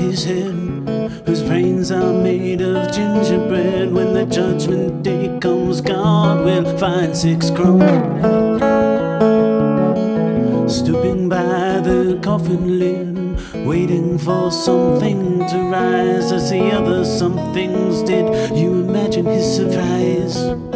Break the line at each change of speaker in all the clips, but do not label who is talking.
Effie's head, whose brains are made of gingerbread. When the judgment day comes, God will find 6 crumbs stooping by the coffin lid, waiting for something to rise as the other somethings did. You imagine his surprise,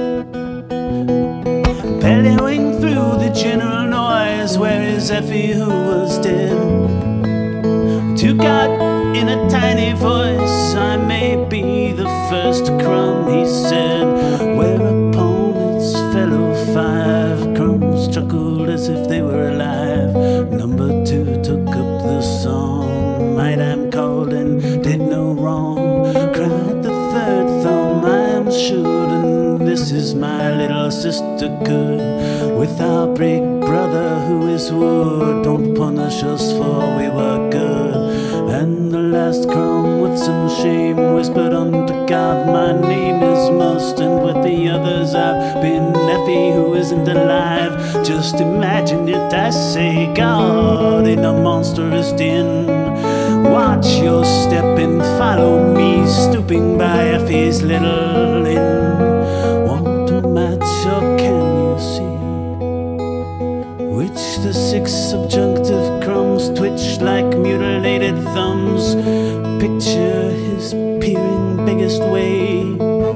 bellowing through the general noise. Where is Effie who was dead? To God in a tiny voice, I may be the first crumb, he said. Whereupon its fellow 5 crumbs chuckled as if they were alive. Number 2 took up the song, might I'm called and did no wrong. Cried the 3rd thumb, I am sure, and this is my little sister good. With our big brother who is wood, don't punish us for we were good. And the last crumb with some shame whispered unto God, my name is Must, and with the others I've been Effie who isn't alive. Just imagine it, I say, God in a monstrous din. Watch your step and follow me, stooping by Effie's little inn. Want to match, or can you see which the 6 subjunctive crumbs twitch like mutilated thumbs? Picture his peering biggest way,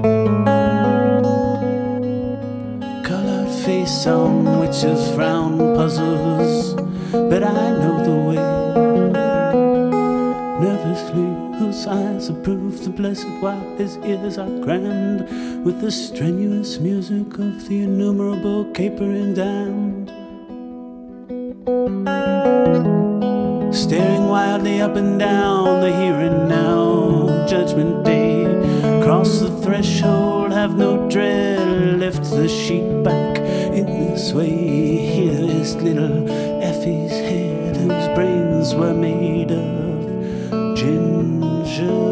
colored face on which his frown puzzles, but I know the way. Nervously whose eyes approve the blessed, while his ears are crammed with the strenuous music of the innumerable capering damned. Staring wildly up and down the here and now, judgment day. Cross the threshold, have no dread, lift the sheet back in this way. Here is little Effie's head, whose brains were made of gingerbread.